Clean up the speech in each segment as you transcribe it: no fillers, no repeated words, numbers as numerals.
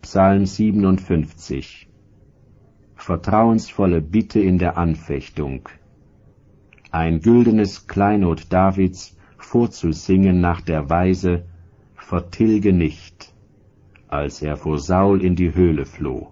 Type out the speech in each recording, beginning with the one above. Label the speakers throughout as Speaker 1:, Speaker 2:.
Speaker 1: Psalm 57. Vertrauensvolle Bitte in der Anfechtung. Ein güldenes Kleinod Davids vorzusingen nach der Weise, vertilge nicht, als er vor Saul in die Höhle floh.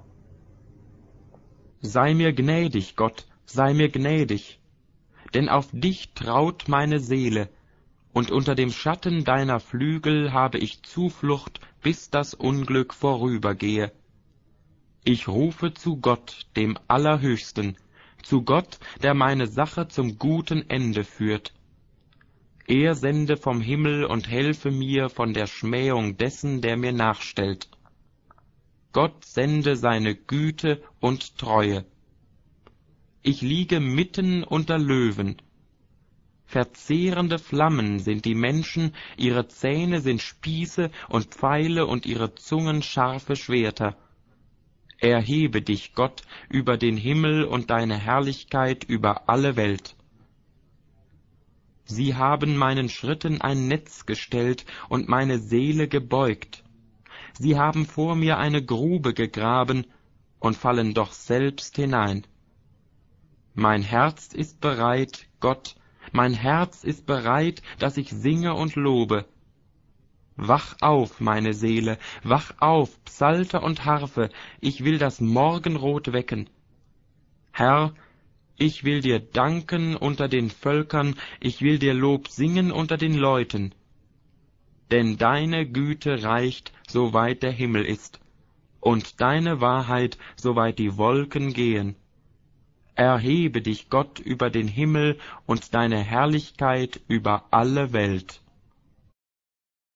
Speaker 2: Sei mir gnädig, Gott, sei mir gnädig, denn auf dich traut meine Seele, und unter dem Schatten deiner Flügel habe ich Zuflucht, bis das Unglück vorübergehe. Ich rufe zu Gott, dem Allerhöchsten, zu Gott, der meine Sache zum guten Ende führt. Er sende vom Himmel und helfe mir von der Schmähung dessen, der mir nachstellt. Gott sende seine Güte und Treue. Ich liege mitten unter Löwen. Verzehrende Flammen sind die Menschen, ihre Zähne sind Spieße und Pfeile und ihre Zungen scharfe Schwerter. Erhebe dich, Gott, über den Himmel und deine Herrlichkeit über alle Welt. Sie haben meinen Schritten ein Netz gestellt und meine Seele gebeugt. Sie haben vor mir eine Grube gegraben und fallen doch selbst hinein. Mein Herz ist bereit, Gott, mein Herz ist bereit, dass ich singe und lobe. Wach auf, meine Seele, wach auf, Psalter und Harfe, ich will das Morgenrot wecken. Herr, ich will dir danken unter den Völkern, ich will dir Lob singen unter den Leuten. Denn deine Güte reicht, soweit der Himmel ist, und deine Wahrheit, soweit die Wolken gehen. Erhebe dich, Gott, über den Himmel und deine Herrlichkeit über alle Welt.